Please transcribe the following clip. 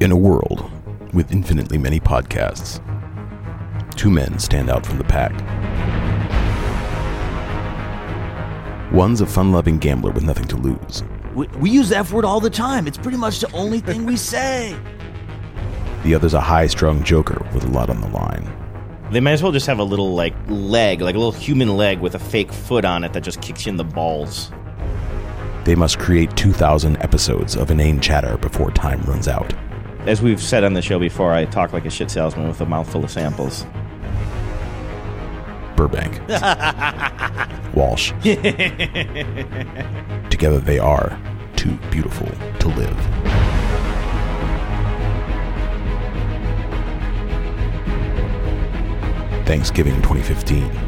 In a world with infinitely many podcasts, two men stand out from the pack. One's a fun-loving gambler with nothing to lose. We use the F word all the time. It's pretty much the only thing we say. The other's a high-strung joker with a lot on the line. They might as well just have a little, leg, like a little human leg with a fake foot on it that just kicks you in the balls. They must create 2,000 episodes of inane chatter before time runs out. As we've said on the show before, I talk like a shit salesman with a mouthful of samples. Burbank. Walsh. Together they are too beautiful to live. Thanksgiving 2015.